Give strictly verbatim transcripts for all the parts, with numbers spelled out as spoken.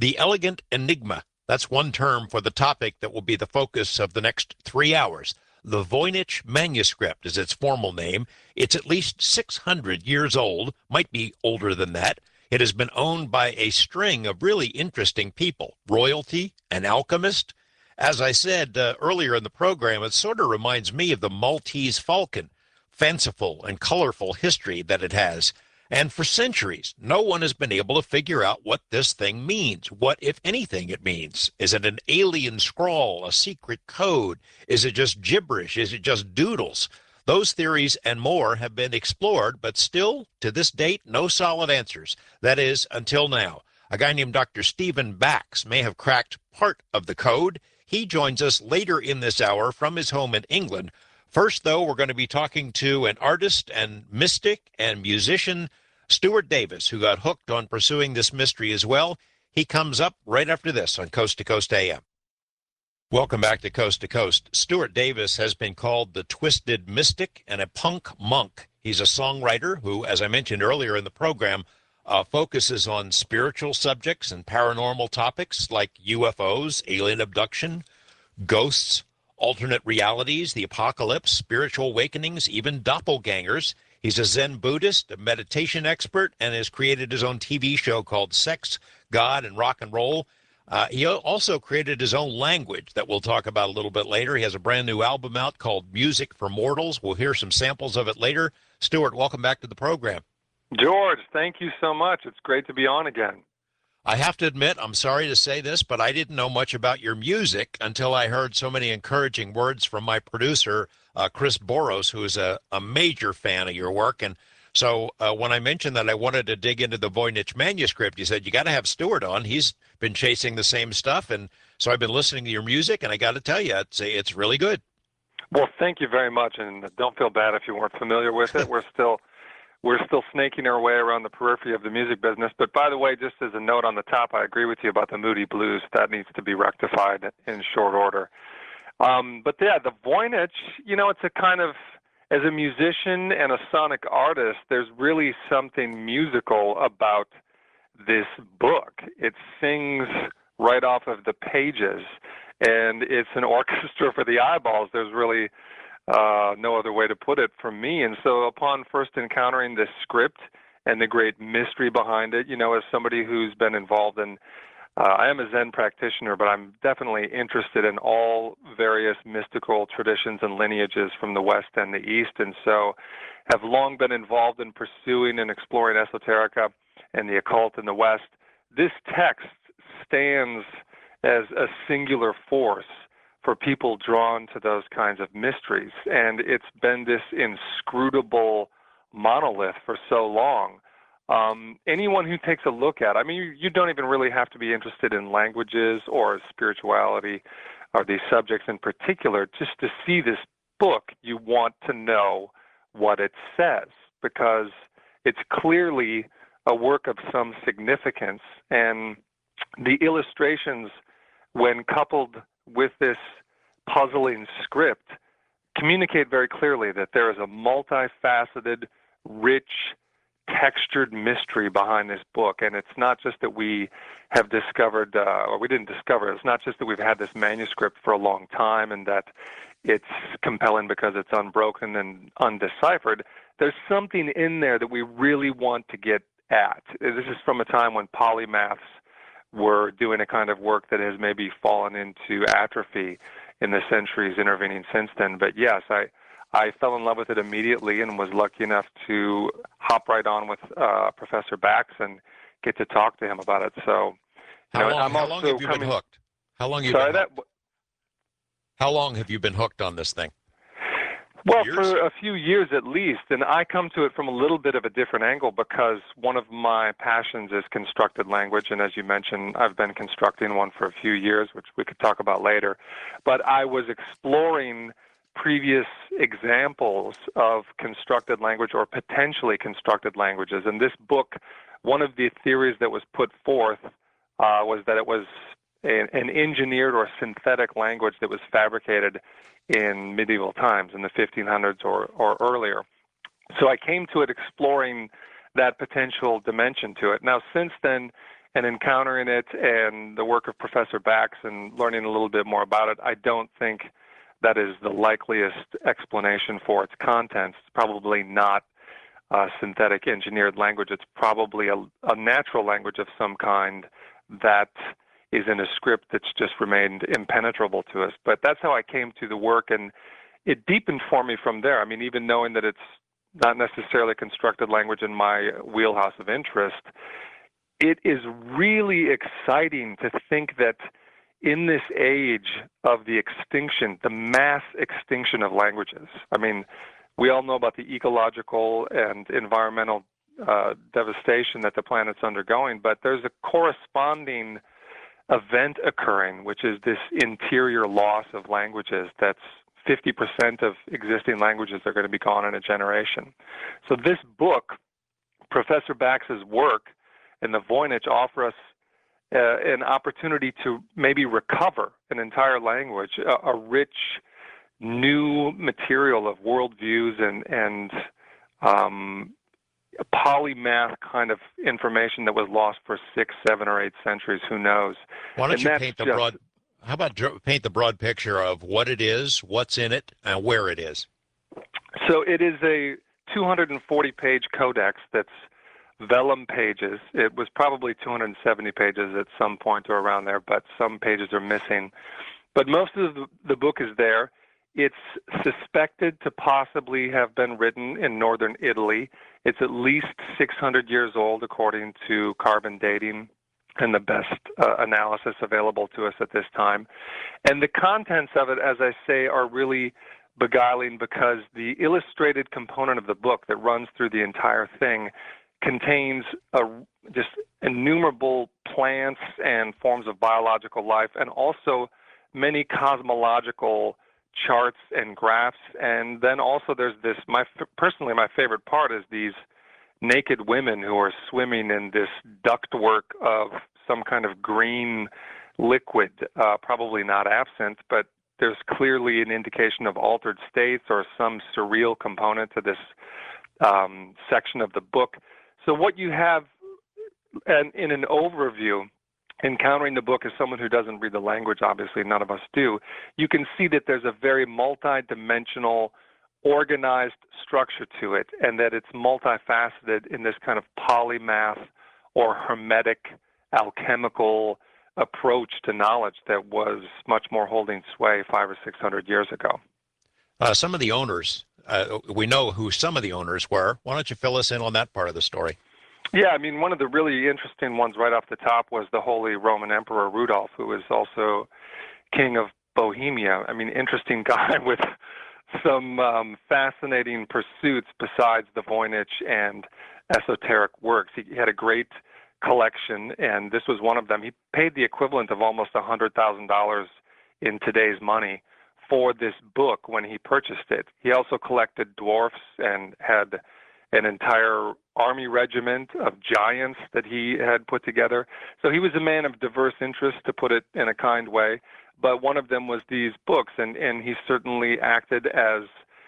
The Elegant Enigma. That's one term for the topic that will be the focus of the next three hours. The Voynich manuscript is its formal name. It's at least six hundred years old, might be older than that. It has been owned by a string of really interesting people, royalty, an alchemist. As I said uh, earlier in the program, it sort of reminds me of the Maltese falcon, fanciful and colorful history that it has. And for centuries, no one has been able to figure out what this thing means. What, if anything, it means. Is it an alien scrawl, a secret code? Is it just gibberish? Is it just doodles? Those theories and more have been explored, but still, to this date, no solid answers. That is, until now. A guy named Doctor Stephen Bax may have cracked part of the code. He joins us later in this hour from his home in England. First, though, we're going to be talking to an artist and mystic and musician, Stuart Davis, who got hooked on pursuing this mystery as well. He comes up right after this on Coast to Coast A M. Welcome back to Coast to Coast. Stuart Davis has been called the Twisted Mystic and a punk monk. He's a songwriter who, as I mentioned earlier in the program, uh, focuses on spiritual subjects and paranormal topics like U F Os, alien abduction, ghosts, alternate realities, the apocalypse, spiritual awakenings, even doppelgangers. He's a Zen Buddhist, a meditation expert, and has created his own T V show called Sex, God, and Rock and Roll. Uh, he also created his own language that we'll talk about a little bit later. He has a brand new album out called Music for Mortals. We'll hear some samples of it later. Stuart, welcome back to the program. George, thank you so much. It's great to be on again. I have to admit, I'm sorry to say this, but I didn't know much about your music until I heard so many encouraging words from my producer, uh, Chris Boros, who is a, a major fan of your work. And so uh, when I mentioned that I wanted to dig into the Voynich manuscript, he said, you got to have Stuart on. He's been chasing the same stuff. And so I've been listening to your music, and I got to tell you, it's, it's really good. Well, thank you very much. And don't feel bad if you weren't familiar with it. We're still... We're still snaking our way around the periphery of the music business. But by the way, just as a note on the top, I agree with you about the Moody Blues. That needs to be rectified in short order. Um, but yeah, the Voynich, you know, it's a kind of, as a musician and a sonic artist, there's really something musical about this book. It sings right off of the pages, and it's an orchestra for the eyeballs. There's really Uh, no other way to put it for me. And so upon first encountering this script and the great mystery behind it, you know, as somebody who's been involved in, uh, I am a Zen practitioner, but I'm definitely interested in all various mystical traditions and lineages from the West and the East, and so have long been involved in pursuing and exploring esoterica and the occult in the West. This text stands as a singular force for people drawn to those kinds of mysteries. And it's been this inscrutable monolith for so long. Um, anyone who takes a look at it, I mean, you, you don't even really have to be interested in languages or spirituality or these subjects in particular. Just to see this book, you want to know what it says, because it's clearly a work of some significance. And the illustrations, when coupled with this puzzling script, communicate very clearly that there is a multifaceted, rich, textured mystery behind this book. And it's not just that we have discovered, uh, or we didn't discover, it's not just that we've had this manuscript for a long time and that it's compelling because it's unbroken and undeciphered. There's something in there that we really want to get at. This is from a time when polymaths were doing a kind of work that has maybe fallen into atrophy in the centuries intervening since then. But yes, I I fell in love with it immediately and was lucky enough to hop right on with uh, Professor Bax and get to talk to him about it. So, how, know, long, I'm how long have you coming, been hooked? How long have you sorry, been hooked? That, how long have you been hooked on this thing? Well, Years? for a few years at least, and I come to it from a little bit of a different angle because one of my passions is constructed language, and as you mentioned, I've been constructing one for a few years, which we could talk about later. But I was exploring previous examples of constructed language or potentially constructed languages, and this book, one of the theories that was put forth uh, was that it was a, an engineered or synthetic language that was fabricated in medieval times, in the fifteen hundreds or, or earlier. So I came to it exploring that potential dimension to it. Now, since then, and encountering it and the work of Professor Bax and learning a little bit more about it, I don't think that is the likeliest explanation for its contents. It's probably not a synthetic engineered language. It's probably a, a natural language of some kind that is in a script that's just remained impenetrable to us. But that's how I came to the work, and it deepened for me from there. I mean, even knowing that it's not necessarily constructed language in my wheelhouse of interest, it is really exciting to think that in this age of the extinction, the mass extinction of languages, I mean, we all know about the ecological and environmental uh, devastation that the planet's undergoing, but there's a corresponding event occurring, which is this interior loss of languages. That's fifty percent of existing languages are going to be gone in a generation. So this book, Professor Bax's work, and the Voynich offer us uh, an opportunity to maybe recover an entire language, a, a rich, new material of worldviews and, and um, polymath kind of information that was lost for six, seven, or eight centuries. Who knows? Why don't and you paint the just, broad? How about paint the broad picture of what it is, what's in it, and where it is? So it is a two hundred forty page codex that's vellum pages. It was probably two hundred seventy pages at some point or around there, but some pages are missing. But most of the, the book is there. It's suspected to possibly have been written in northern Italy. It's at least six hundred years old, according to carbon dating and the best uh, analysis available to us at this time. And the contents of it, as I say, are really beguiling because the illustrated component of the book that runs through the entire thing contains a, just innumerable plants and forms of biological life, and also many cosmological charts and graphs. And then also there's this, my personally my favorite part is these naked women who are swimming in this ductwork of some kind of green liquid, uh, probably not absinthe, but there's clearly an indication of altered states or some surreal component to this um, section of the book. So what you have, and in an overview, encountering the book as someone who doesn't read the language, obviously none of us do, you can see that there's a very multi-dimensional, organized structure to it, and that it's multifaceted in this kind of polymath or hermetic, alchemical approach to knowledge that was much more holding sway five or six hundred years ago. Uh, some of the owners, uh, we know who some of the owners were. Why don't you fill us in on that part of the story? Yeah, I mean, one of the really interesting ones right off the top was the Holy Roman Emperor Rudolph, who was also king of Bohemia. I mean, interesting guy with some um, fascinating pursuits besides the Voynich and esoteric works. He, he had a great collection, and this was one of them. He paid the equivalent of almost one hundred thousand dollars in today's money for this book when he purchased it. He also collected dwarfs and had an entire army regiment of giants that he had put together. So he was a man of diverse interests, to put it in a kind way, but one of them was these books, and, and he certainly acted as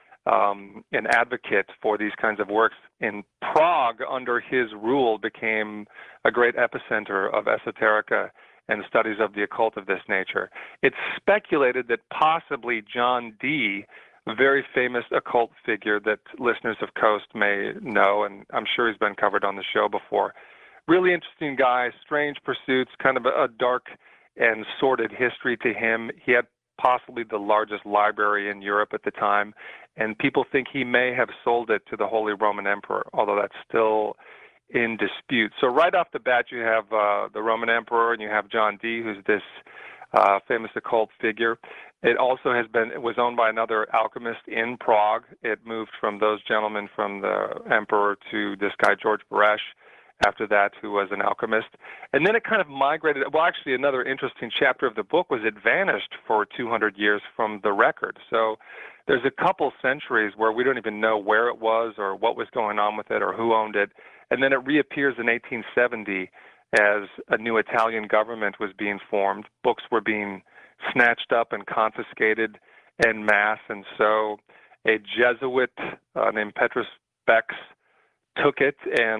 um, an advocate for these kinds of works. In Prague, under his rule, became a great epicenter of esoterica and studies of the occult of this nature. It's speculated that possibly John Dee, a very famous occult figure that listeners of Coast may know, and I'm sure he's been covered on the show before. Really interesting guy, strange pursuits, kind of a, a dark and sordid history to him. He had possibly the largest library in Europe at the time, and people think he may have sold it to the Holy Roman Emperor, although that's still in dispute. So right off the bat, you have uh, the Roman Emperor, and you have John Dee, who's this uh, famous occult figure. It also has been, it was owned by another alchemist in Prague. It moved from those gentlemen from the emperor to this guy, George Baresh, after that, who was an alchemist. And then it kind of migrated. Well, actually, another interesting chapter of the book was it vanished for two hundred years from the record. So there's a couple centuries where we don't even know where it was or what was going on with it or who owned it. And then it reappears in eighteen seventy as a new Italian government was being formed. Books were being snatched up and confiscated en masse. And so a Jesuit uh, named Petrus Bex took it and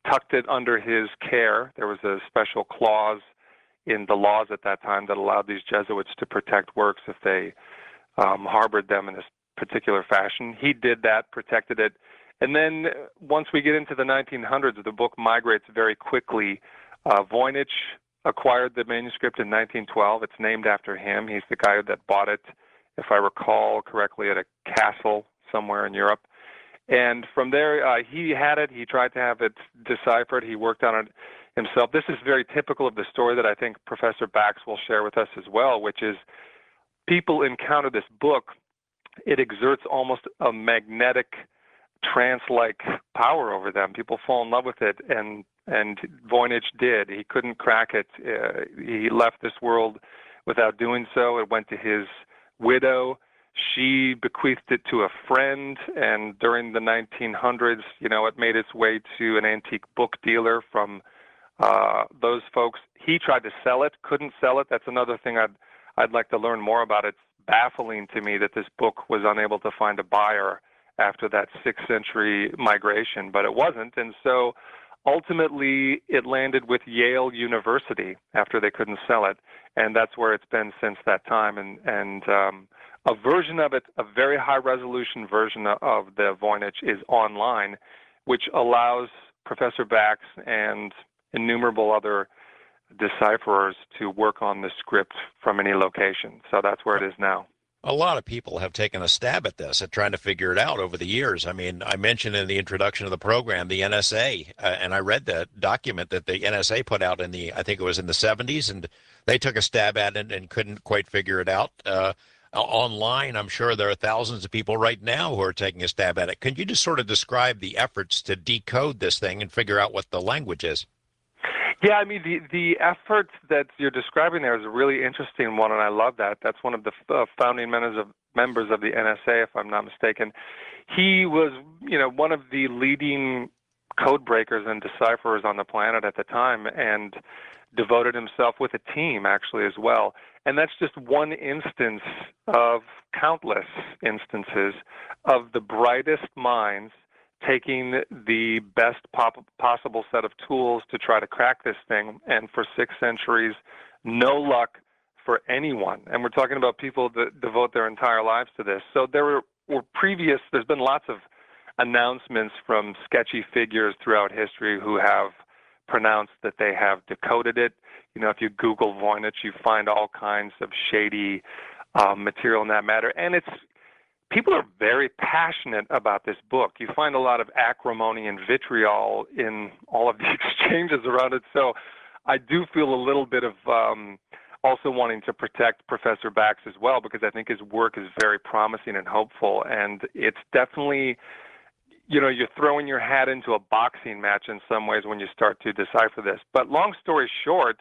tucked it under his care. There was a special clause in the laws at that time that allowed these Jesuits to protect works if they um, harbored them in this particular fashion. He did that, protected it. And then once we get into the nineteen hundreds, the book migrates very quickly. Uh, Voynich acquired the manuscript in nineteen twelve. It's named after him. He's the guy that bought it, if I recall correctly, at a castle somewhere in Europe. And from there, uh, he had it. He tried to have it deciphered. He worked on it himself. This is very typical of the story that I think Professor Bax will share with us as well, which is people encounter this book. It exerts almost a magnetic trance-like power over them. People fall in love with it, and and Voynich did. He couldn't crack it. Uh, he left this world without doing so. It went to his widow. She bequeathed it to a friend, and during the nineteen hundreds, you know, it made its way to an antique book dealer from uh, those folks. He tried to sell it, couldn't sell it. That's another thing I'd I'd like to learn more about. It's baffling to me that this book was unable to find a buyer after that sixth century migration, but it wasn't. And so ultimately it landed with Yale University after they couldn't sell it. And that's where it's been since that time. And, and um, a version of it, a very high resolution version of the Voynich is online, which allows Professor Bax and innumerable other decipherers to work on the script from any location. So that's where it is now. A lot of people have taken a stab at this, at trying to figure it out over the years. I mean, I mentioned in the introduction of the program, the N S A, uh, and I read the document that the N S A put out in the, I think it was in the seventies, and they took a stab at it and couldn't quite figure it out. Uh, online, I'm sure there are thousands of people right now who are taking a stab at it. Can you just sort of describe the efforts to decode this thing and figure out what the language is? Yeah, I mean, the, the effort that you're describing there is a really interesting one, and I love that. That's one of the uh, founding members of, members of the N S A, if I'm not mistaken. He was, you know, one of the leading code breakers and decipherers on the planet at the time, and devoted himself with a team, actually, as well. And that's just one instance of countless instances of the brightest minds taking the best pop- possible set of tools to try to crack this thing, and for six centuries, no luck for anyone. And we're talking about people that devote their entire lives to this. So there were, were previous, there's been lots of announcements from sketchy figures throughout history who have pronounced that they have decoded it. You know, if you Google Voynich, you find all kinds of shady um, material in that matter. And it's people are very passionate about this book. You find a lot of acrimony and vitriol in all of the exchanges around it. So I do feel a little bit of um, also wanting to protect Professor Bax as well, because I think his work is very promising and hopeful. And it's definitely, you know, you're throwing your hat into a boxing match in some ways when you start to decipher this. But long story short,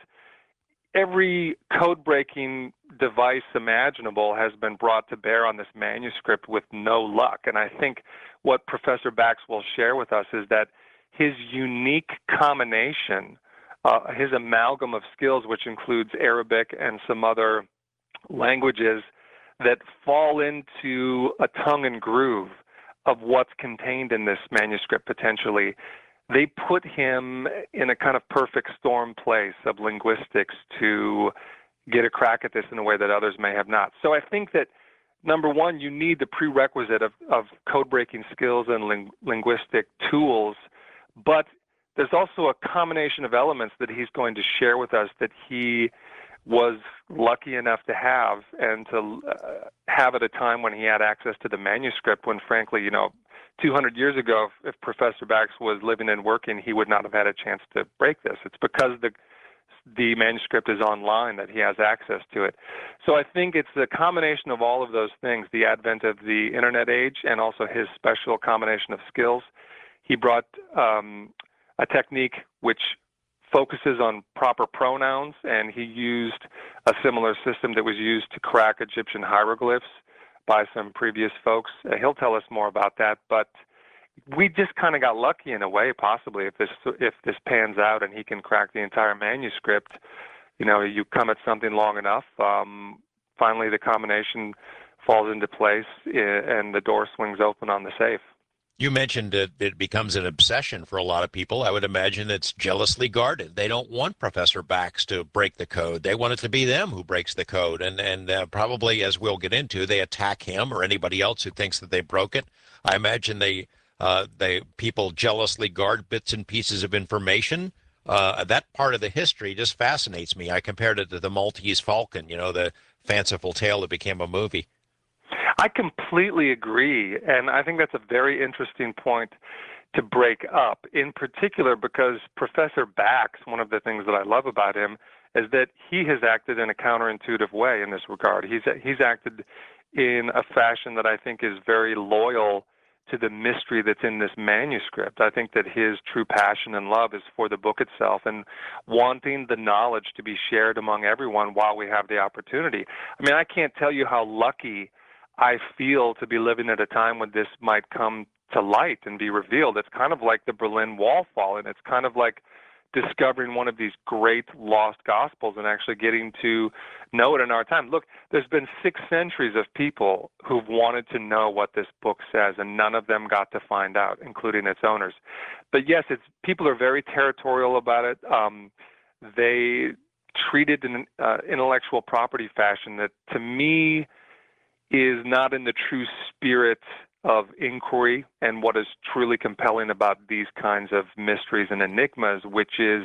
every code-breaking device imaginable has been brought to bear on this manuscript with no luck. And I think what Professor Bax will share with us is that his unique combination, uh, his amalgam of skills, which includes Arabic and some other languages that fall into a tongue and groove of what's contained in this manuscript potentially, they put him in a kind of perfect storm place of linguistics to get a crack at this in a way that others may have not. So I think that, number one, you need the prerequisite of, of code-breaking skills and ling- linguistic tools, but there's also a combination of elements that he's going to share with us that he was lucky enough to have, and to uh, have at a time when he had access to the manuscript, when frankly, you know, two hundred years ago, if, if Professor Bax was living and working, he would not have had a chance to break this. It's because the the manuscript is online that he has access to it. So I think it's the combination of all of those things, the advent of the internet age and also his special combination of skills. He brought um, a technique which focuses on proper pronouns, and he used a similar system that was used to crack Egyptian hieroglyphs by some previous folks. Uh, he'll tell us more about that, but we just kind of got lucky in a way, possibly, if this if this pans out and he can crack the entire manuscript. You know, you come at something long enough, um, finally the combination falls into place, and the door swings open on the safe. You mentioned it, it becomes an obsession for a lot of people. I would imagine it's jealously guarded. They don't want Professor Bax to break the code. They want it to be them who breaks the code. And, and uh, probably, as we'll get into, they attack him or anybody else who thinks that they broke it. I imagine they, uh, they people jealously guard bits and pieces of information. Uh, that part of the history just fascinates me. I compared it to the Maltese Falcon, you know, the fanciful tale that became a movie. I completely agree, and I think that's a very interesting point to break up, in particular because Professor Bax, one of the things that I love about him, is that he has acted in a counterintuitive way in this regard. He's he's acted in a fashion that I think is very loyal to the mystery that's in this manuscript. I think that his true passion and love is for the book itself and wanting the knowledge to be shared among everyone while we have the opportunity. I mean, I can't tell you how lucky I feel to be living at a time when this might come to light and be revealed. It's kind of like the Berlin Wall falling. It's kind of like discovering one of these great lost gospels and actually getting to know it in our time. Look, there's been six centuries of people who've wanted to know what this book says, and none of them got to find out, including its owners. But yes, it's people are very territorial about it. Um, they treat it in an uh, intellectual property fashion that, to me, is not in the true spirit of inquiry and what is truly compelling about these kinds of mysteries and enigmas, which is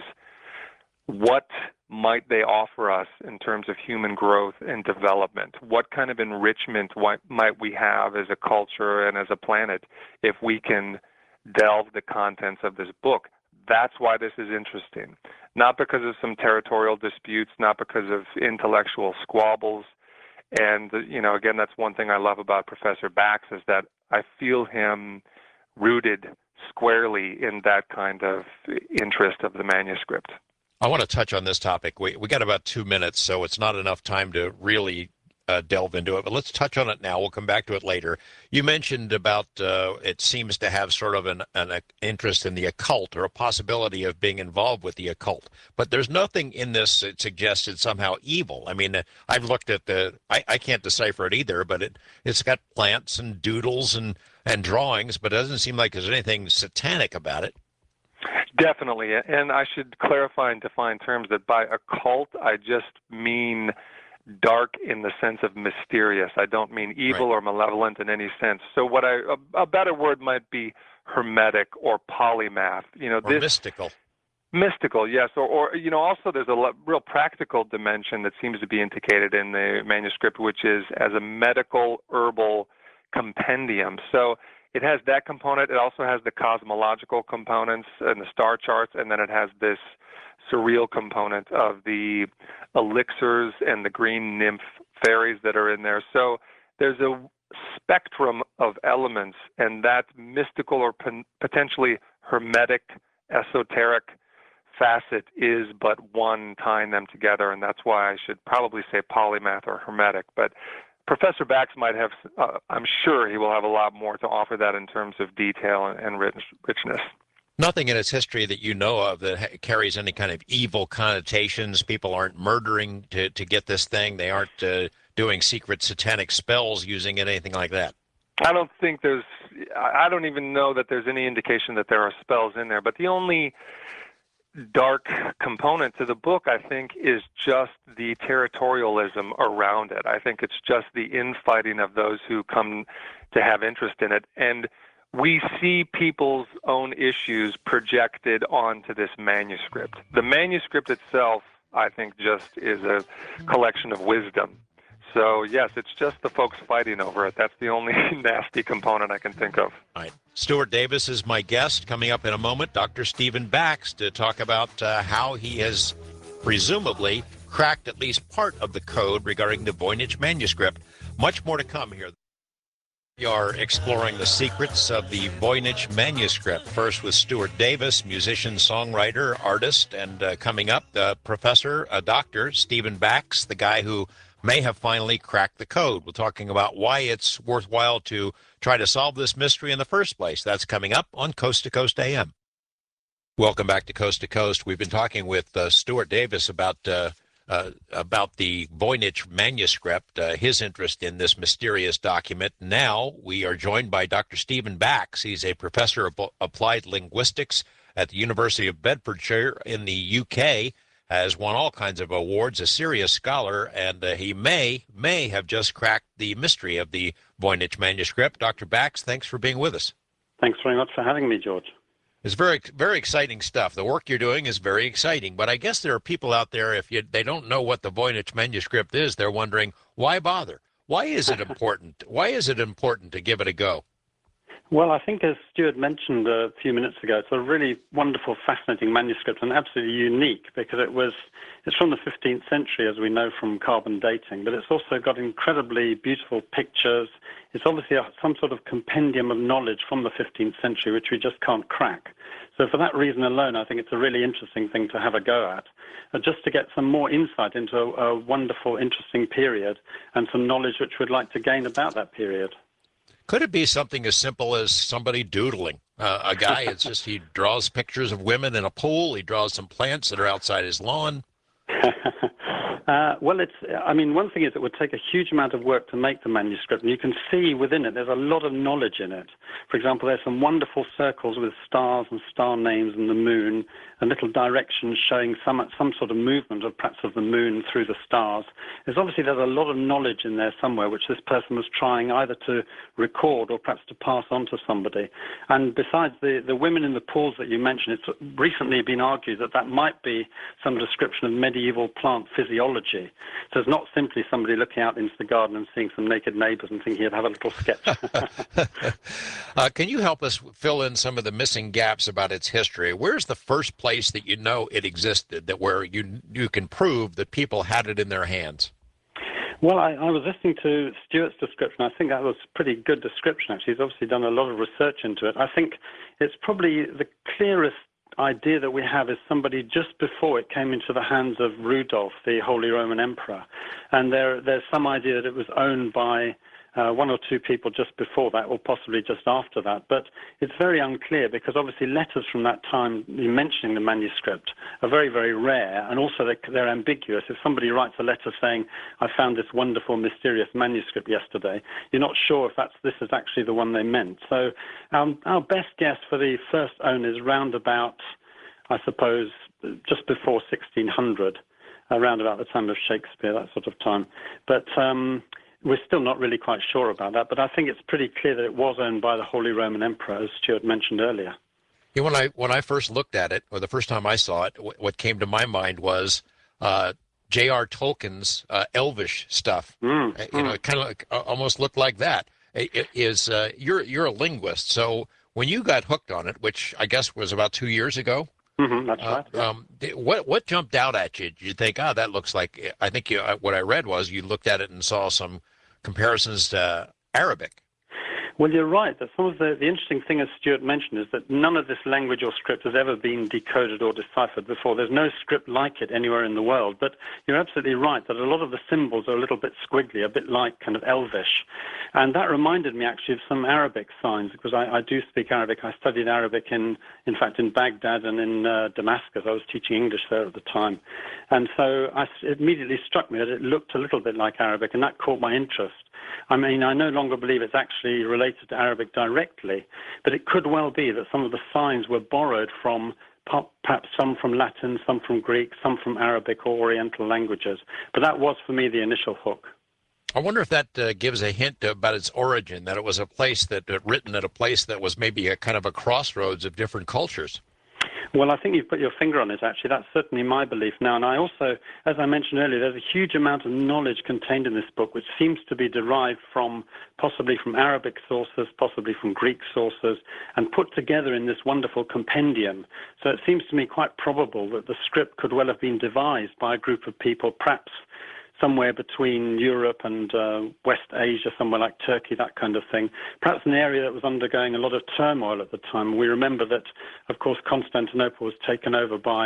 what might they offer us in terms of human growth and development? What kind of enrichment might we have as a culture and as a planet if we can delve the contents of this book? That's why this is interesting. Not because of some territorial disputes, not because of intellectual squabbles. And, you know, again, that's one thing I love about Professor Bax is that I feel him rooted squarely in that kind of interest of the manuscript. I want to touch on this topic. We we got about two minutes, so it's not enough time to really uh, delve into it, but let's touch on it now. We'll come back to it later. You mentioned about uh, it seems to have sort of an, an interest in the occult or a possibility of being involved with the occult, but there's nothing in this that suggests it's somehow evil. I mean, uh, I've looked at the, I, I can't decipher it either, but it, it's got plants and doodles and, and drawings, but it doesn't seem like there's anything satanic about it. Definitely, and I should clarify and define terms that by occult, I just mean dark in the sense of mysterious. I don't mean evil right. or malevolent in any sense. So what I a, a better word might be hermetic or polymath. You know, or this mystical. Mystical, yes. Or, or you know, also there's a real practical dimension that seems to be indicated in the manuscript, which is as a medical herbal compendium. So it has that component. It also has the cosmological components and the star charts, and then it has this surreal component of the elixirs and the green nymph fairies that are in there. So there's a spectrum of elements, and that mystical or potentially hermetic, esoteric facet is but one tying them together, and that's why I should probably say polymath or hermetic. But Professor Bax might have, uh, I'm sure he will have a lot more to offer that in terms of detail and, and rich, richness. Nothing in its history that you know of that ha- carries any kind of evil connotations. People aren't murdering to, to get this thing. They aren't uh, doing secret satanic spells using it, anything like that. I don't think there's, I don't even know that there's any indication that there are spells in there. But the only dark component to the book, I think, is just the territorialism around it. I think it's just the infighting of those who come to have interest in it. And we see people's own issues projected onto this manuscript. The manuscript itself, I think, just is a collection of wisdom. So, yes, it's just the folks fighting over it. That's the only nasty component I can think of. All right. Stuart Davis is my guest. Coming up in a moment, Doctor Stephen Bax to talk about uh, how he has presumably cracked at least part of the code regarding the Voynich manuscript. Much more to come here. We are exploring the secrets of the Voynich manuscript, first with Stuart Davis, musician, songwriter, artist, and uh, coming up, the professor, uh, Doctor Stephen Bax, the guy who may have finally cracked the code. We're talking about why it's worthwhile to try to solve this mystery in the first place. That's coming up on Coast to Coast A M. Welcome back to Coast to Coast. We've been talking with uh, Stuart Davis about uh, uh, about the Voynich manuscript, uh, his interest in this mysterious document. Now we are joined by Doctor Stephen Bax. He's a professor of applied linguistics at the University of Bedfordshire in the U K, has won all kinds of awards, a serious scholar, and uh, he may, may have just cracked the mystery of the Voynich manuscript. Doctor Bax, thanks for being with us. Thanks very much for having me, George. It's very, very exciting stuff. The work you're doing is very exciting, but I guess there are people out there, if you, they don't know what the Voynich manuscript is, they're wondering, why bother? Why is it important? Why is it important to give it a go? Well, I think as Stuart mentioned a few minutes ago, it's a really wonderful, fascinating manuscript and absolutely unique because it was, it's from the fifteenth century, as we know from carbon dating, but it's also got incredibly beautiful pictures. It's obviously a, some sort of compendium of knowledge from the fifteenth century, which we just can't crack. So for that reason alone, I think it's a really interesting thing to have a go at, uh, just to get some more insight into a, a wonderful, interesting period and some knowledge which we'd like to gain about that period. Could it be something as simple as somebody doodling? Uh, a guy, it's just he draws pictures of women in a pool. He draws some plants that are outside his lawn. Uh, well, it's, I mean, one thing is it would take a huge amount of work to make the manuscript, and you can see within it there's a lot of knowledge in it. For example, there's some wonderful circles with stars and star names and the moon, and little directions showing some some sort of movement of perhaps of the moon through the stars. There's obviously there's a lot of knowledge in there somewhere which this person was trying either to record or perhaps to pass on to somebody. And besides the, the women in the pools that you mentioned, it's recently been argued that that might be some description of medieval plant physiology. So it's not simply somebody looking out into the garden and seeing some naked neighbors and thinking he'd have a little sketch. uh, can you help us fill in some of the missing gaps about its history? Where's the first place that you know it existed, that where you you can prove that people had it in their hands? Well, I, I was listening to Stuart's description. I think that was a pretty good description, actually. He's obviously done a lot of research into it. I think it's probably the clearest idea that we have is somebody just before it came into the hands of Rudolph, the Holy Roman Emperor. And there, there's some idea that it was owned by uh, one or two people just before that, or possibly just after that. But it's very unclear because obviously letters from that time mentioning the manuscript are very, very rare, and also they're, they're ambiguous. If somebody writes a letter saying, I found this wonderful, mysterious manuscript yesterday, you're not sure if that's this is actually the one they meant. So um, our best guess for the first owner is round about, I suppose, just before sixteen hundred, around about the time of Shakespeare, that sort of time. But um, we're still not really quite sure about that, but I think it's pretty clear that it was owned by the Holy Roman Emperor, as Stuart mentioned earlier. Yeah, when I when I first looked at it, or the first time I saw it, w- what came to my mind was uh, J R Tolkien's uh, Elvish stuff. Mm, uh, you mm. know, it kind of like, uh, almost looked like that. It, it is uh, you're you're a linguist, so when you got hooked on it, which I guess was about two years ago. Mm-hmm, that's right. Uh, yeah. um, what what jumped out at you? Did you think, oh, that looks like? I think you, what I read was you looked at it and saw some comparisons to Arabic. Well, you're right. That some of the, the interesting thing, as Stuart mentioned, is that none of this language or script has ever been decoded or deciphered before. There's no script like it anywhere in the world. But you're absolutely right that a lot of the symbols are a little bit squiggly, a bit like kind of Elvish. And that reminded me actually of some Arabic signs, because I, I do speak Arabic. I studied Arabic, in, in fact, in Baghdad and in uh, Damascus. I was teaching English there at the time. And so I, it immediately struck me that it looked a little bit like Arabic, and that caught my interest. I mean, I no longer believe it's actually related to Arabic directly, but it could well be that some of the signs were borrowed from perhaps some from Latin, some from Greek, some from Arabic or Oriental languages. But that was, for me, the initial hook. I wonder if that uh, gives a hint about its origin, that it was a place that, uh, written at a place that was maybe a kind of a crossroads of different cultures. Well, I think you've put your finger on it, actually. That's certainly my belief now. And I also, as I mentioned earlier, there's a huge amount of knowledge contained in this book, which seems to be derived from, possibly from Arabic sources, possibly from Greek sources, and put together in this wonderful compendium. So it seems to me quite probable that the script could well have been devised by a group of people, perhaps somewhere between Europe and uh, West Asia, somewhere like Turkey, that kind of thing. Perhaps an area that was undergoing a lot of turmoil at the time. We remember that, of course, Constantinople was taken over by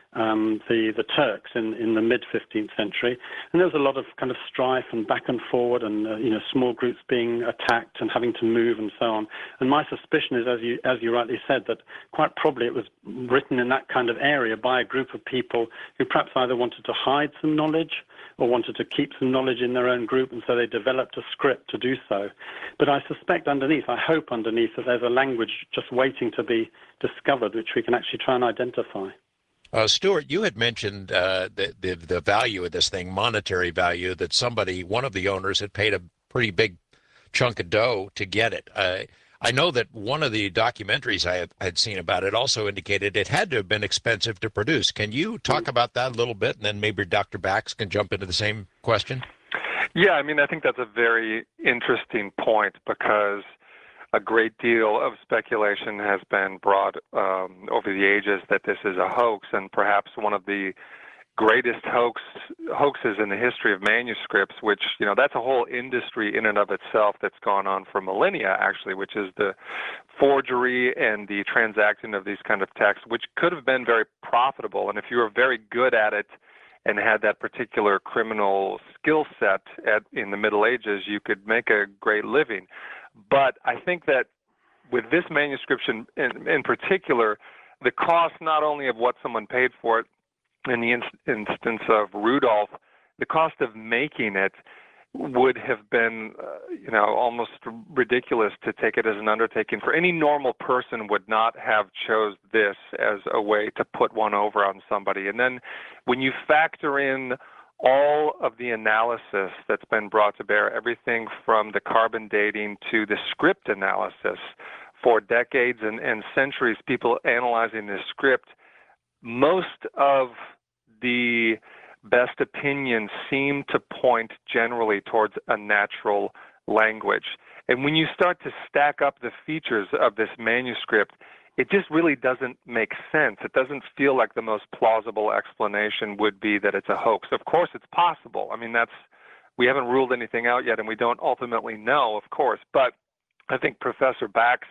um, the the Turks in, in the mid fifteenth century, and there was a lot of kind of strife and back and forward, and uh, you know small groups being attacked and having to move and so on. And my suspicion is, as you as you rightly said, that quite probably it was written in that kind of area by a group of people who perhaps either wanted to hide some knowledge or wanted to keep some knowledge in their own group, and so they developed a script to do so. But I suspect underneath, I hope underneath, that there's a language just waiting to be discovered, which we can actually try and identify. Uh, Stuart, you had mentioned uh, the, the the value of this thing, monetary value, that somebody, one of the owners, had paid a pretty big chunk of dough to get it. Uh, I know that one of the documentaries I had, had seen about it also indicated it had to have been expensive to produce. Can you talk about that a little bit, and then maybe Doctor Bax can jump into the same question? Yeah, I mean, I think that's a very interesting point, because a great deal of speculation has been brought um, over the ages that this is a hoax, and perhaps one of the greatest hoax hoaxes in the history of manuscripts, which, you know, that's a whole industry in and of itself that's gone on for millennia, actually, which is the forgery and the transacting of these kind of texts, which could have been very profitable. And if you were very good at it and had that particular criminal skill set at, in the Middle Ages, you could make a great living. But I think that with this manuscript in, in particular, the cost not only of what someone paid for it, in the in- instance of Rudolf, the cost of making it would have been, uh, you know, almost ridiculous to take it as an undertaking. For any normal person would not have chose this as a way to put one over on somebody. And then when you factor in all of the analysis that's been brought to bear, everything from the carbon dating to the script analysis, for decades and, and centuries, people analyzing this script, most of the best opinions seem to point generally towards a natural language. And when you start to stack up the features of this manuscript, it just really doesn't make sense. It doesn't feel like the most plausible explanation would be that it's a hoax. Of course, it's possible. I mean, that's, we haven't ruled anything out yet, and we don't ultimately know, of course. But I think Professor Bax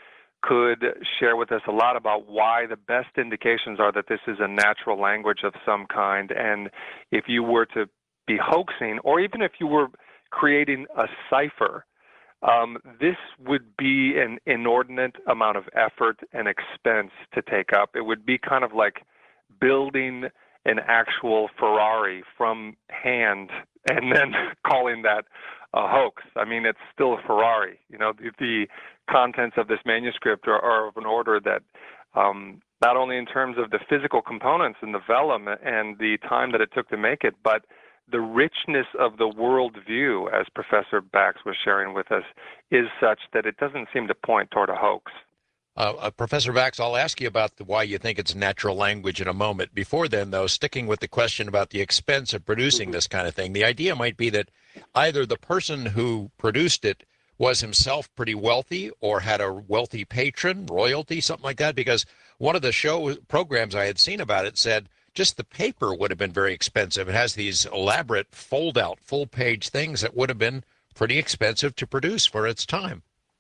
could share with us a lot about why the best indications are that this is a natural language of some kind. And if you were to be hoaxing, or even if you were creating a cipher, um, this would be an inordinate amount of effort and expense to take up. It would be kind of like building an actual Ferrari from hand and then calling that a hoax. I mean, it's still a Ferrari. You know, the, the contents of this manuscript are, are of an order that um, not only in terms of the physical components and the vellum and the time that it took to make it, but the richness of the worldview, as Professor Bax was sharing with us, is such that it doesn't seem to point toward a hoax. Uh, uh, Professor Bax, I'll ask you about the, why you think it's natural language in a moment. Before then, though, sticking with the question about the expense of producing this kind of thing, the idea might be that either the person who produced it was himself pretty wealthy or had a wealthy patron, royalty, something like that, because one of the show programs I had seen about it said just the paper would have been very expensive. It has these elaborate fold-out, full-page things that would have been pretty expensive to produce for its time.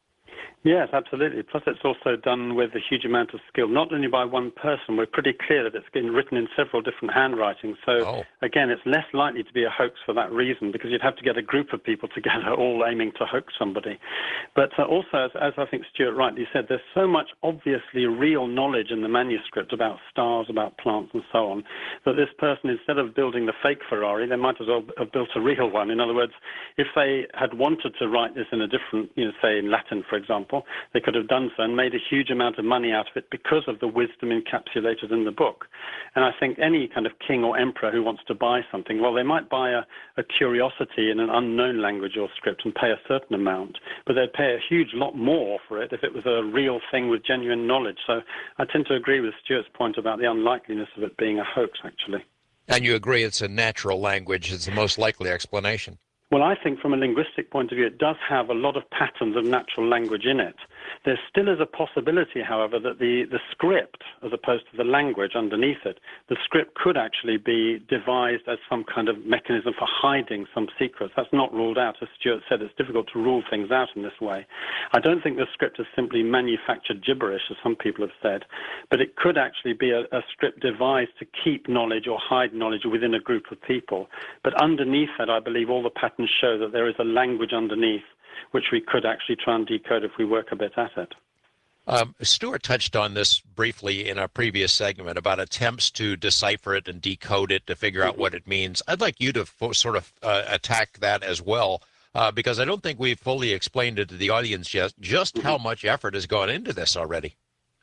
Yes, absolutely. Plus, it's also done with a huge amount of skill, not only by one person. We're pretty clear that it's been written in several different handwritings. So, oh. again, it's less likely to be a hoax for that reason, because you'd have to get a group of people together all aiming to hoax somebody. But uh, also, as, as I think Stuart rightly said, there's so much obviously real knowledge in the manuscript about stars, about plants, and so on, that this person, instead of building the fake Ferrari, they might as well have built a real one. In other words, if they had wanted to write this in a different, you know, say in Latin, for example, they could have done so and made a huge amount of money out of it because of the wisdom encapsulated in the book. And I think any kind of king or emperor who wants to buy something, well, they might buy a, a curiosity in an unknown language or script and pay a certain amount, but they'd pay a huge lot more for it if it was a real thing with genuine knowledge. So I tend to agree with Stuart's point about the unlikeliness of it being a hoax, actually. And you agree it's a natural language is the most likely explanation? Well, I think from a linguistic point of view, it does have a lot of patterns of natural language in it. There still is a possibility, however, that the, the script, as opposed to the language underneath it, the script could actually be devised as some kind of mechanism for hiding some secrets. That's not ruled out. As Stuart said, it's difficult to rule things out in this way. I don't think the script is simply manufactured gibberish, as some people have said, but it could actually be a, a script devised to keep knowledge or hide knowledge within a group of people. But underneath that, I believe all the patterns show that there is a language underneath which we could actually try and decode if we work a bit at it. Um, Stuart touched on this briefly in a previous segment about attempts to decipher it and decode it to figure out what it means. I'd like you to fo- sort of uh, attack that as well, uh, because I don't think we've fully explained it to the audience yet, just how much effort has gone into this already.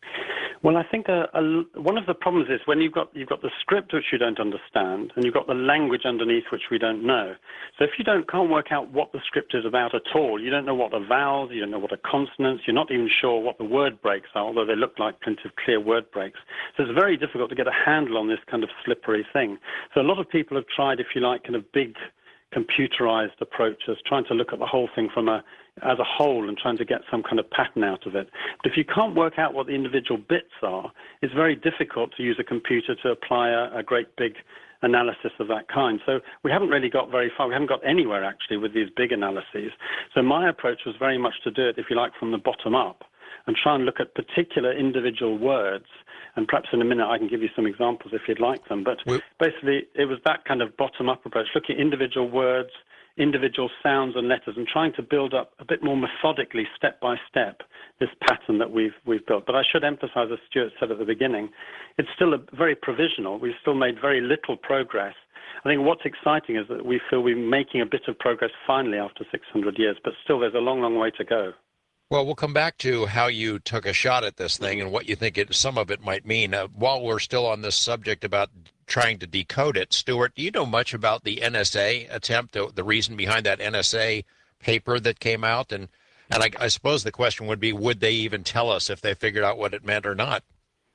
Well, I think a, a, one of the problems is when you've got you've got the script which you don't understand, and you've got the language underneath which we don't know. So if you don't can't work out what the script is about at all, you don't know what the vowels, you don't know what the consonants, you're not even sure what the word breaks are, although they look like plenty of clear word breaks. So it's very difficult to get a handle on this kind of slippery thing. So a lot of people have tried, if you like, kind of big computerized approaches, trying to look at the whole thing from a as a whole and trying to get some kind of pattern out of it. But if you can't work out what the individual bits are, it's very difficult to use a computer to apply a, a great big analysis of that kind. So we haven't really got very far. We haven't got anywhere, actually, with these big analyses. So my approach was very much to do it, if you like, from the bottom up and try and look at particular individual words. And perhaps in a minute I can give you some examples if you'd like them. But well, basically, it was that kind of bottom-up approach, looking at individual words, individual sounds and letters, and trying to build up a bit more methodically, step by step, this pattern that we've we've built. But I should emphasize, as Stuart said at the beginning, it's still a very provisional. We've still made very little progress. I think what's exciting is that we feel we're making a bit of progress finally after six hundred years, but still there's a long, long way to go. Well, we'll come back to how you took a shot at this thing and what you think it, some of it might mean. Uh, while we're still on this subject about trying to decode it, Stuart, do you know much about the N S A attempt, the, the reason behind that N S A paper that came out? And, and I, I suppose the question would be, would they even tell us if they figured out what it meant or not?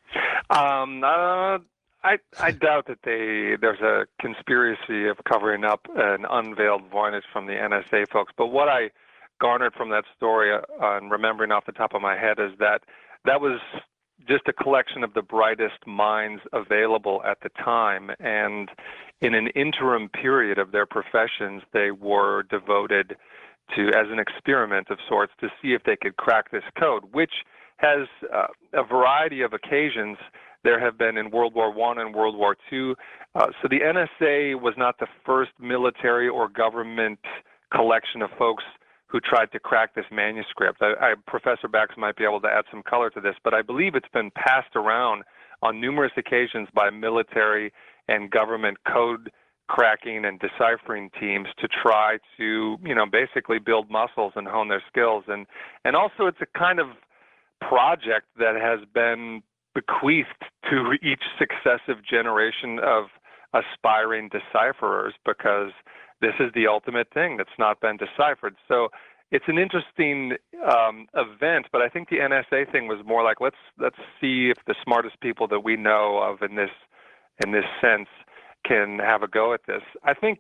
Um, uh, I, I doubt that they there's a conspiracy of covering up an unveiled voynich from the N S A folks. But what I garnered from that story, uh, and remembering off the top of my head, is that that was just a collection of the brightest minds available at the time, and in an interim period of their professions, they were devoted to, as an experiment of sorts, to see if they could crack this code, which has uh, a variety of occasions. There have been in World War One and World War Two. Uh, so the N S A was not the first military or government collection of folks who tried to crack this manuscript. I, I, Professor Bax might be able to add some color to this, but I believe it's been passed around on numerous occasions by military and government code cracking and deciphering teams to try to, you know, basically build muscles and hone their skills. And, and also it's a kind of project that has been bequeathed to each successive generation of aspiring decipherers, because this is the ultimate thing that's not been deciphered. So it's an interesting um, event, but I think the N S A thing was more like, let's let's see if the smartest people that we know of in this in this sense can have a go at this. I think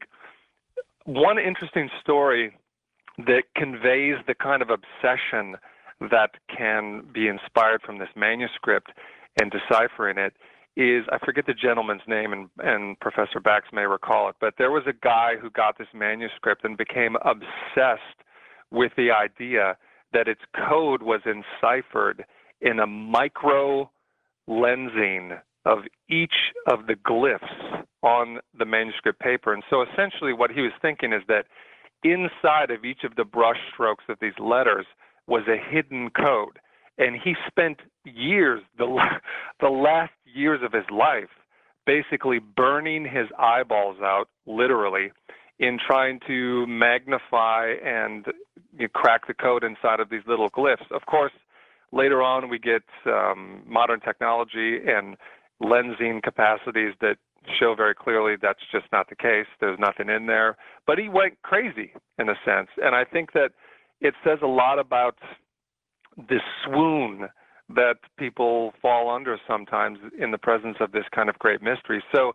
one interesting story that conveys the kind of obsession that can be inspired from this manuscript and deciphering it is, I forget the gentleman's name, and, and Professor Bax may recall it, but there was a guy who got this manuscript and became obsessed with the idea that its code was enciphered in a micro lensing of each of the glyphs on the manuscript paper. And so essentially what he was thinking is that inside of each of the brush strokes of these letters was a hidden code. And he spent years, the, the last years of his life, basically burning his eyeballs out, literally, in trying to magnify and you know, crack the code inside of these little glyphs. Of course, later on we get um, modern technology and lensing capacities that show very clearly that's just not the case. There's nothing in there. But he went crazy, in a sense. And I think that it says a lot about this swoon that people fall under sometimes in the presence of this kind of great mystery. So,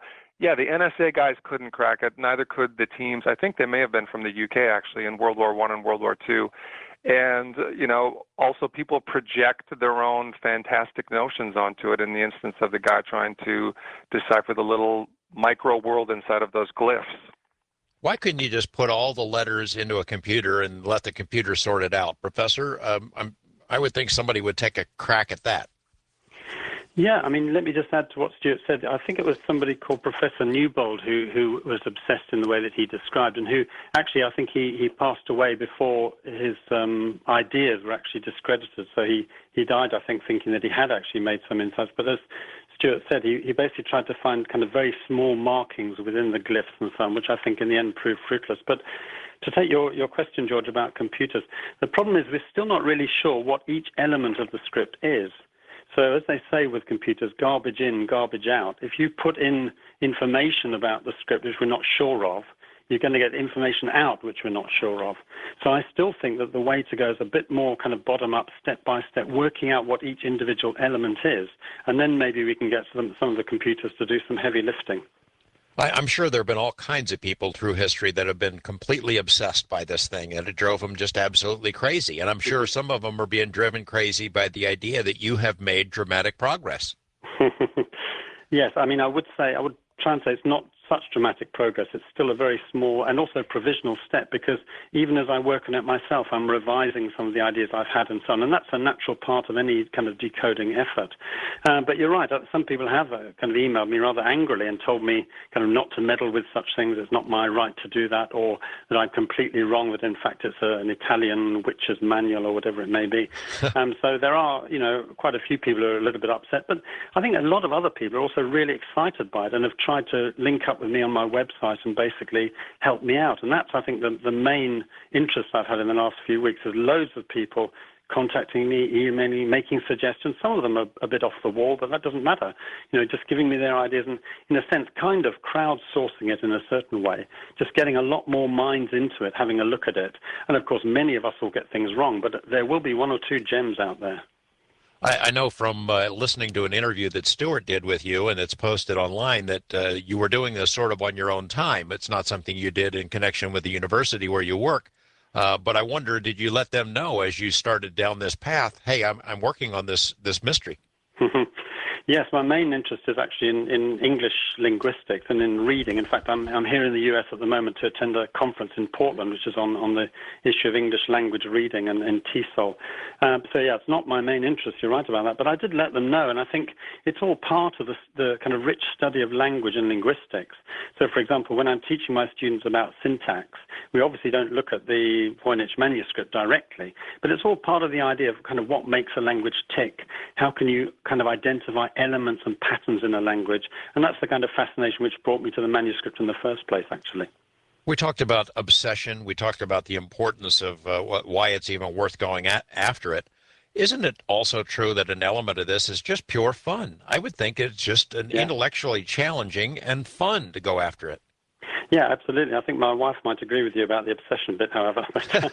Yeah, the N S A guys couldn't crack it. Neither could the teams. I think they may have been from the U K, actually, in World War One and World War Two. And, you know, also people project their own fantastic notions onto it in the instance of the guy trying to decipher the little micro world inside of those glyphs. Why couldn't you just put all the letters into a computer and let the computer sort it out? Professor, um, I'm, I would think somebody would take a crack at that. Yeah, I mean, let me just add to what Stuart said. I think it was somebody called Professor Newbold who, who was obsessed in the way that he described, and who actually, I think he, he passed away before his um, ideas were actually discredited. So he, he died, I think, thinking that he had actually made some insights. But as Stuart said, he, he basically tried to find kind of very small markings within the glyphs and so on, which I think in the end proved fruitless. But to take your, your question, George, about computers, the problem is we're still not really sure what each element of the script is. So as they say with computers, garbage in, garbage out. If you put in information about the script which we're not sure of, you're going to get information out which we're not sure of. So I still think that the way to go is a bit more kind of bottom-up, step-by-step, working out what each individual element is, and then maybe we can get some, some of the computers to do some heavy lifting. I, I'm sure there have been all kinds of people through history that have been completely obsessed by this thing, and it drove them just absolutely crazy. And I'm sure some of them are being driven crazy by the idea that you have made dramatic progress. Yes, I mean, I would say, I would try and say it's not such dramatic progress. It's still a very small and also provisional step, because even as I work on it myself, I'm revising some of the ideas I've had and so on, and that's a natural part of any kind of decoding effort. Uh, but you're right, some people have uh, kind of emailed me rather angrily and told me kind of not to meddle with such things, it's not my right to do that, or that I'm completely wrong, that in fact it's a, an Italian witch's manual or whatever it may be. um, so there are, you know, quite a few people who are a little bit upset, but I think a lot of other people are also really excited by it and have tried to link up with me on my website and basically help me out. And that's, I think, the, the main interest I've had in the last few weeks is loads of people contacting me, emailing, making suggestions. Some of them are a bit off the wall, but that doesn't matter. You know, just giving me their ideas and, in a sense, kind of crowdsourcing it in a certain way, just getting a lot more minds into it, having a look at it. And, of course, many of us will get things wrong, but there will be one or two gems out there. I, I know from uh, listening to an interview that Stuart did with you, and it's posted online, that uh, you were doing this sort of on your own time. It's not something you did in connection with the university where you work. Uh, but I wonder, did you let them know as you started down this path, hey, I'm, I'm working on this, this mystery? Yes, my main interest is actually in, in English linguistics and in reading. In fact, I'm, I'm here in the U S at the moment to attend a conference in Portland, which is on, on the issue of English language reading and in T E S O L. Uh, so, yeah, it's not my main interest. You're right about that. But I did let them know, and I think it's all part of the, the kind of rich study of language and linguistics. So, for example, when I'm teaching my students about syntax, we obviously don't look at the Voynich manuscript directly, but it's all part of the idea of kind of what makes a language tick. How can you kind of identify elements and patterns in a language? And that's the kind of fascination which brought me to the manuscript in the first place, actually. We talked about obsession. We talked about the importance of uh, why it's even worth going at, after it. Isn't it also true that an element of this is just pure fun? I would think it's just an Yeah. intellectually challenging and fun to go after it. Yeah, absolutely. I think my wife might agree with you about the obsession bit, however.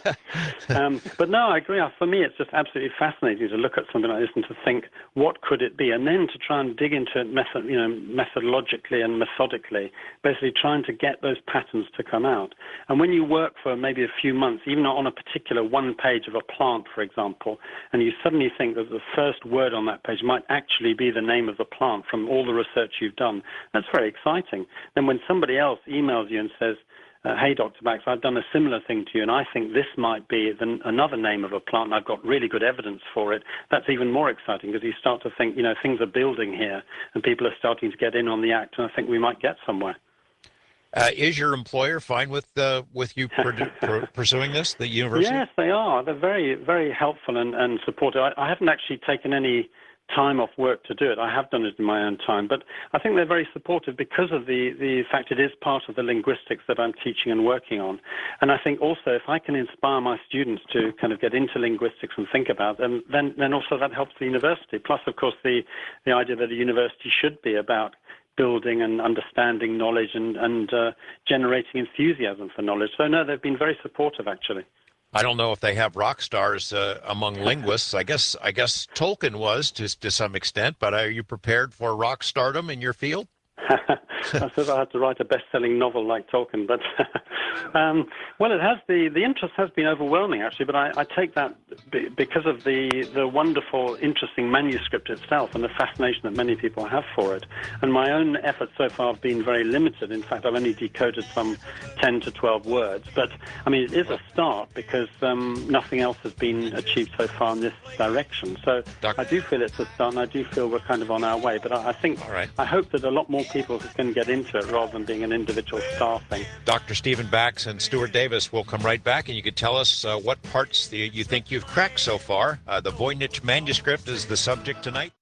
um, but no, I agree. For me, it's just absolutely fascinating to look at something like this and to think, what could it be? And then to try and dig into it method, you know, methodologically and methodically, basically trying to get those patterns to come out. And when you work for maybe a few months, even on a particular one page of a plant, for example, and you suddenly think that the first word on that page might actually be the name of the plant from all the research you've done, that's very exciting. Then when somebody else emails you and says, uh, hey, Doctor Bax, I've done a similar thing to you, and I think this might be the, another name of a plant, and I've got really good evidence for it, that's even more exciting, because you start to think, you know, things are building here, and people are starting to get in on the act, and I think we might get somewhere. Uh, is your employer fine with uh, with you per- per- pursuing this, the university? Yes, they are. They're very, very helpful and, and supportive. I, I haven't actually taken any time off work to do it. I have done it in my own time, but I think they're very supportive because of the, the fact it is part of the linguistics that I'm teaching and working on. And I think also if I can inspire my students to kind of get into linguistics and think about them, then, then also that helps the university. Plus, of course, the, the idea that a university should be about building and understanding knowledge and, and uh, generating enthusiasm for knowledge. So, no, they've been very supportive, actually. I don't know if they have rock stars uh, among linguists. I guess I guess Tolkien was to to some extent, but are you prepared for rock stardom in your field? I suppose I had to write a best-selling novel like Tolkien. But um, well, it has the the interest has been overwhelming actually. But I, I take that b- because of the the wonderful, interesting manuscript itself and the fascination that many people have for it. And my own efforts so far have been very limited. In fact, I've only decoded some ten to twelve words. But I mean, it is a start because um, nothing else has been achieved so far in this direction. So Doctor I do feel it's a start, and I do feel we're kind of on our way. But I, I think All right. I hope that a lot more people can get into it rather than being an individual star thing. Doctor Stephen Bax and Stuart Davis will come right back, and you can tell us uh, what parts the, you think you've cracked so far. Uh, the Voynich manuscript is the subject tonight.